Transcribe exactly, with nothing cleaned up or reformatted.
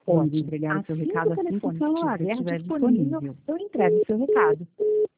Pode entregar o seu recado assim que o seu celular estiver disponível, eu entrego o seu recado.